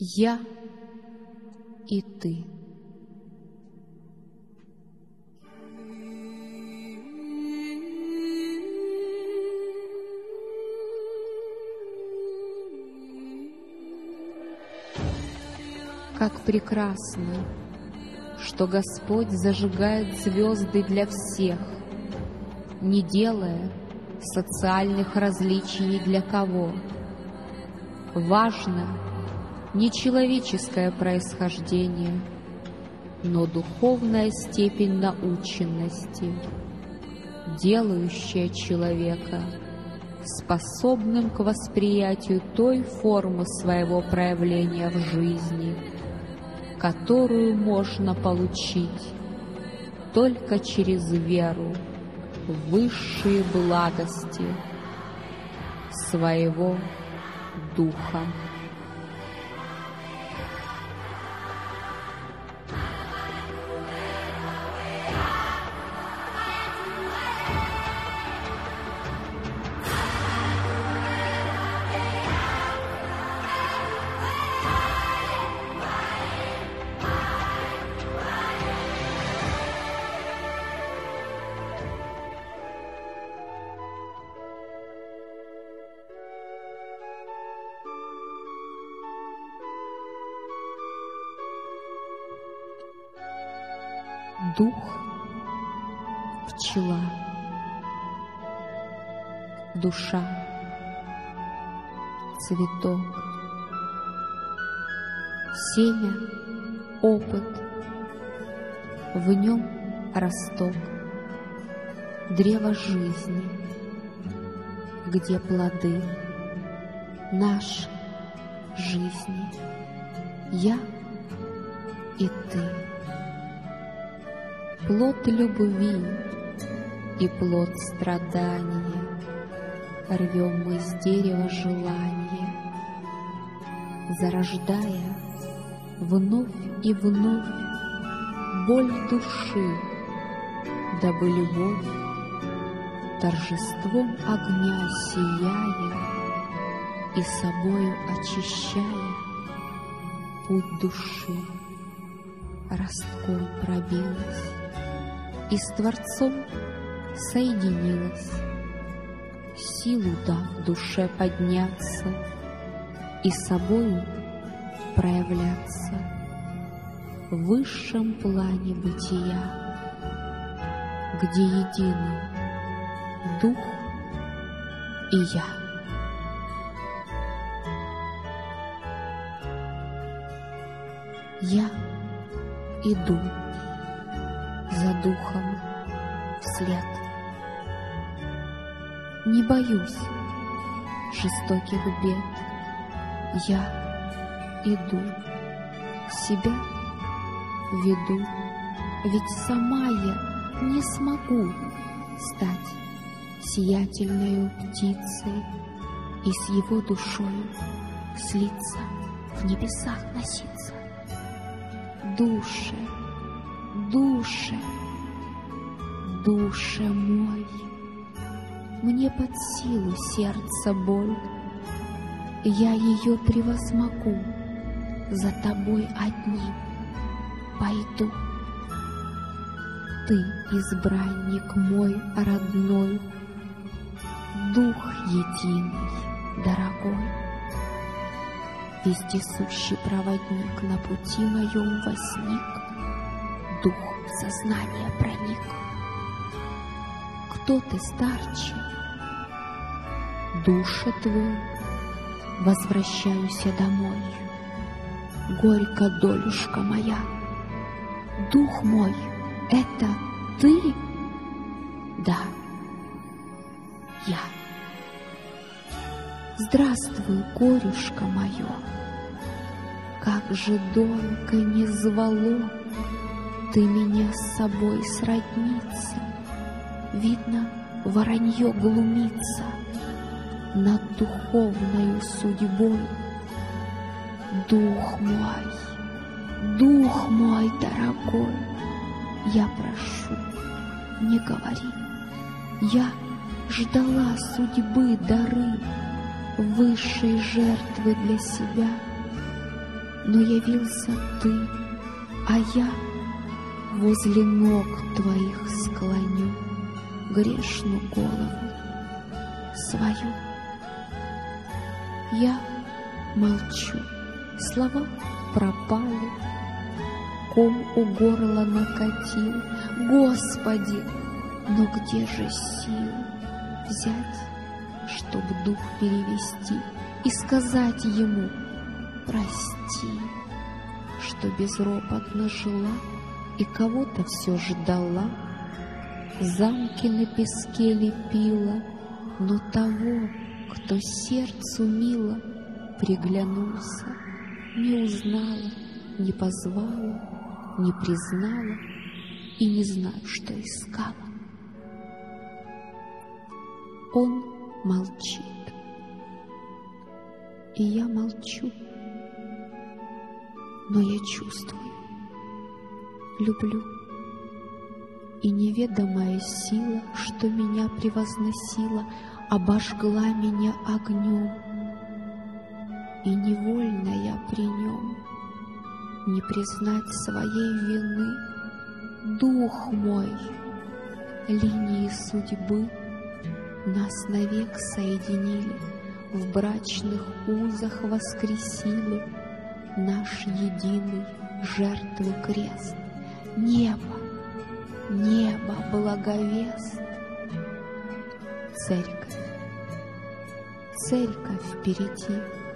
Я и ты. Как прекрасно, что Господь зажигает звезды для всех, не делая социальных различий ни для кого. Важно не человеческое происхождение, но духовная степень наученности, делающая человека способным к восприятию той формы своего проявления в жизни, которую можно получить только через веру в высшие благости своего духа. Дух — пчела, душа — цветок, семя — опыт, в нем росток, древо жизни, где плоды нашей жизни, я и ты. Плод любви и плод страдания рвем мы с дерева желания, зарождая вновь и вновь боль души, дабы любовь торжеством огня сияя и собою очищая путь души, ростком пробилась и с Творцом соединилась, силу дав душе подняться и собою проявляться в высшем плане бытия, где единый Дух и я. Я иду за Духом вслед. Не боюсь жестоких бед. Я иду, себя веду, ведь сама я не смогу стать сиятельною птицей и с его душою слиться, в небесах носиться. Душе, душе, душе мой, мне под силу сердца боль, я ее превозмогу, за тобой одним пойду. Ты, избранник мой родной, Дух единый, дорогой, вездесущий проводник, на пути моем возник, Дух в сознание проник. Кто ты, старче? Душа твой, возвращаюсь домой. Горько, долюшка моя, Дух мой, это ты? Да, я. Здравствуй, горюшка мое, как же долго не звало ты меня с собой сродниться. Видно, воронье глумится над духовною судьбой. Дух мой дорогой, я прошу, не говори. Я ждала судьбы дары, высшей жертвы для себя. но явился Ты, а я возле ног Твоих склоню грешную голову свою. Я молчу, слова пропали, ком у горла накатил. Господи, но где же силы взять, чтоб дух перевести и сказать ему: прости, что безропотно жила и кого-то все ждала, замки на песке лепила, но того, кто сердцу мило приглянулся, не узнала, не позвала, не признала и не знаю, что искала. Он молчит, и я молчу, но я чувствую, люблю, и неведомая сила, что меня превозносила, обожгла меня огнем, и невольно я при нем не признать своей вины. Дух мой, линии судьбы нас навек соединили, в брачных узах воскресили наш единый жертвы крест. Небо, небо благовест. Церковь, церковь впереди.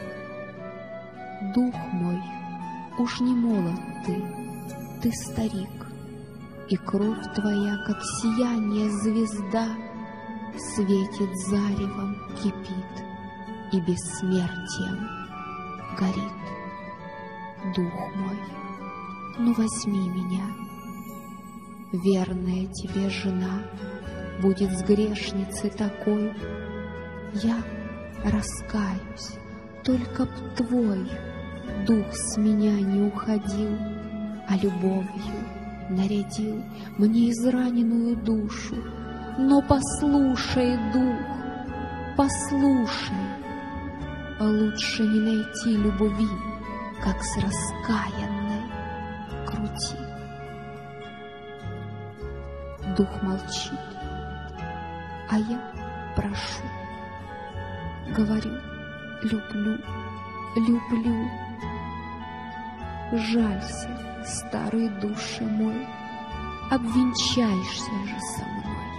Дух мой, уж не молод ты старик, и кровь твоя, как сияние звезда, светит заревом, кипит и бессмертием горит. Дух мой, ну возьми меня, верная тебе жена будет с грешницей такой. Я раскаюсь, только б твой дух с меня не уходил, а любовью нарядил мне израненную душу. Но послушай, дух, послушай, лучше не найти любви, как с раскаянной груди. Дух молчит, а я прошу, говорю: люблю, люблю. Жалься, старый душе мой, обвенчаешься же со мной.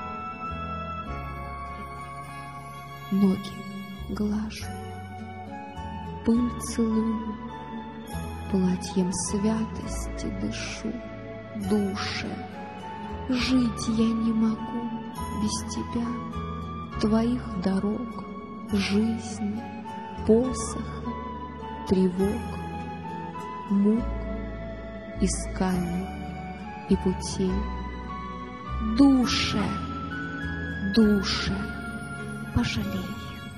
Ноги глажу, пыль целую, платьем святости дышу. Душе, жить я не могу без тебя, твоих дорог, жизни, посоха, тревог, мук, исканий и путей. Душе, душе, пожалей.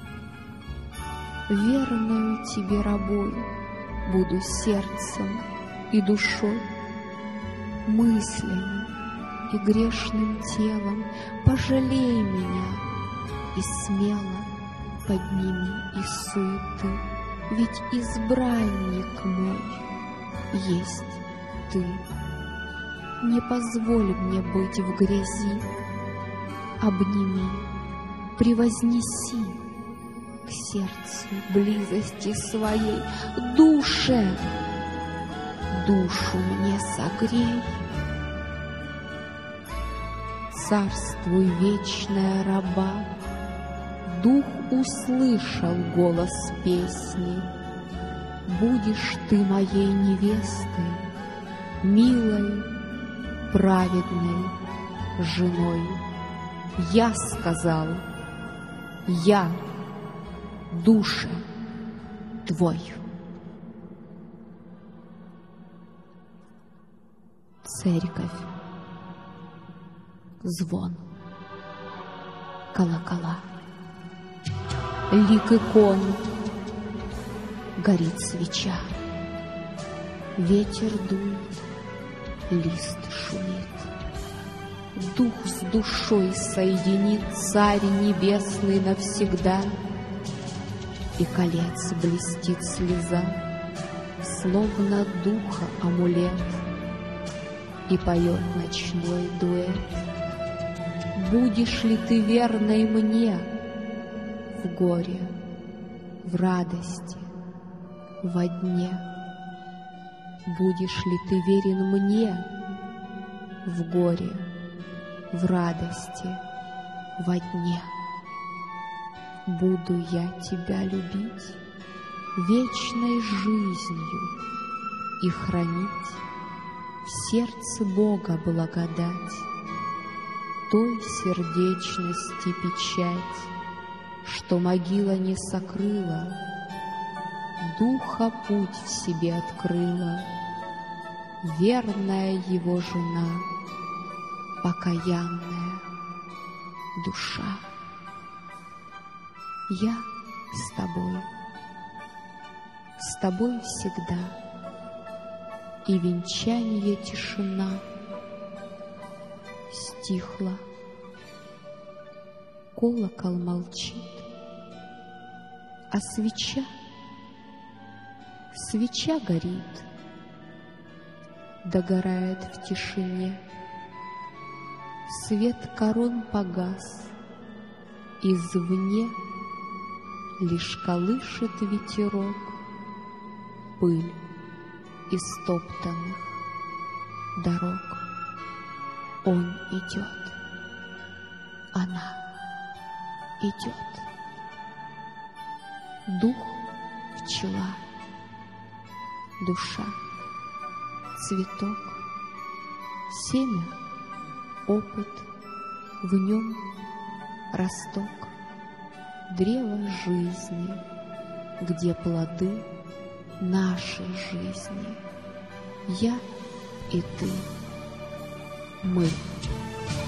Верною тебе рабою буду сердцем и душой, мыслями и грешным телом. Пожалей меня и смело подними из суеты, ведь избранник мой есть ты. Не позволь мне быть в грязи, обними, превознеси к сердцу близости своей. Душе, душу мне согрей. Царствуй, вечная раба, дух услышал голос песни. Будешь ты моей невестой, милой, праведной женой. Я сказал, я, душа, твой. Церковь, звон, колокола, лик икон, горит свеча, ветер дует, лист шумит. Дух с душой соединит Царь Небесный навсегда, и колец блестит слеза в словно духа амулет, и поет ночной дуэт. Будешь ли ты верной мне в горе, в радости, во дне? Будешь ли ты верен мне в горе, в радости, во дне? Буду я тебя любить вечной жизнью и хранить в сердце Бога благодать, той сердечности печать, что могила не сокрыла, духа путь в себе открыла, верная его жена, покаянная душа. Я с тобой всегда, и венчание тишина стихла. Колокол молчит, а свеча горит, догорает в тишине. Свет корон погас, извне лишь колышет ветерок пыль истоптанных дорог. Он идет, она идет. Дух — пчела, душа — цветок, семя — опыт, в нем росток, древо жизни, где плоды нашей жизни. Я и ты, мы.